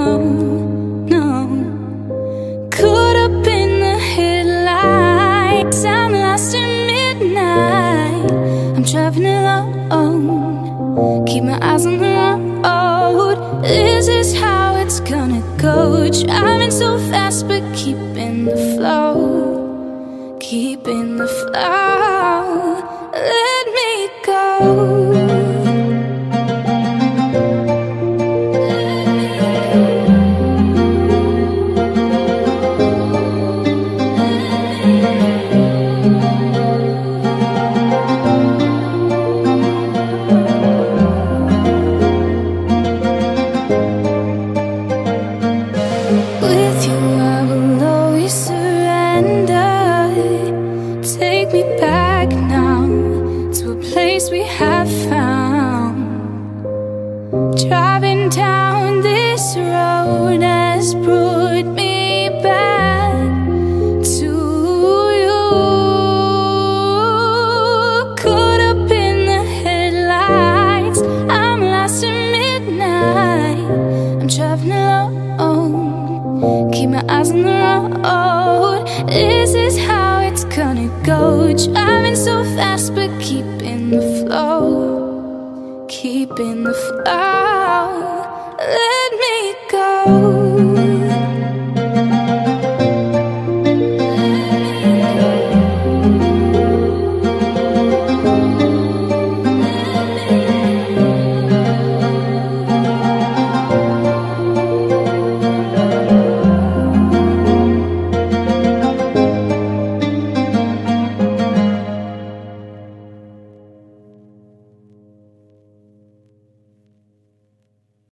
no. Caught up in the headlights, I'm lost in midnight. I'm driving alone, keep my eyes on the road. This is how it's gonna go. Driving so fast but keeping the flow, keeping the flow. Let me go. With you I will always surrender. Take me back now to a place we have found. Driving down this road has brought me back to you. Caught up in the headlights, I'm lost in midnight. I'm driving alone, keep my eyes on the road. This is how it's gonna go. Driving so fast but keeping the flow, keeping the flow. Let me go.